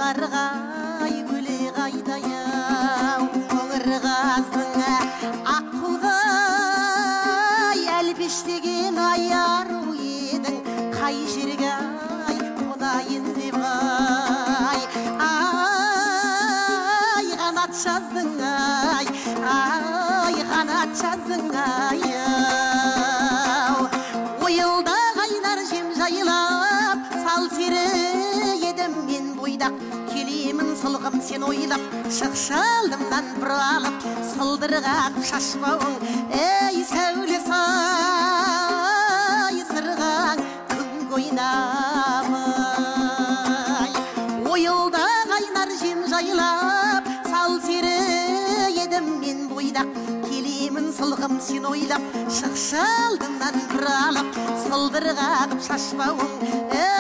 Сарғай гүлі қайдаяу қоңыр қаздың аққудай әлпештеген аяру едің қай жерге ай қонайын деп ай қанат жаздың ай қанат жаздың ай ойылда қайнар жем жайылап сал сері едім мен бойдақ келемін сылғым сен ойлап шықшалдымнан бұралып сылдырғақ шашбауың ей сәуле сай сырғаң күн ойнап ойылда қайнар жем жайлап сал сері едім мен бойдақ келемін сылғым сен ойлап шықшалдымнан бұралып сылдырғақ шашбауың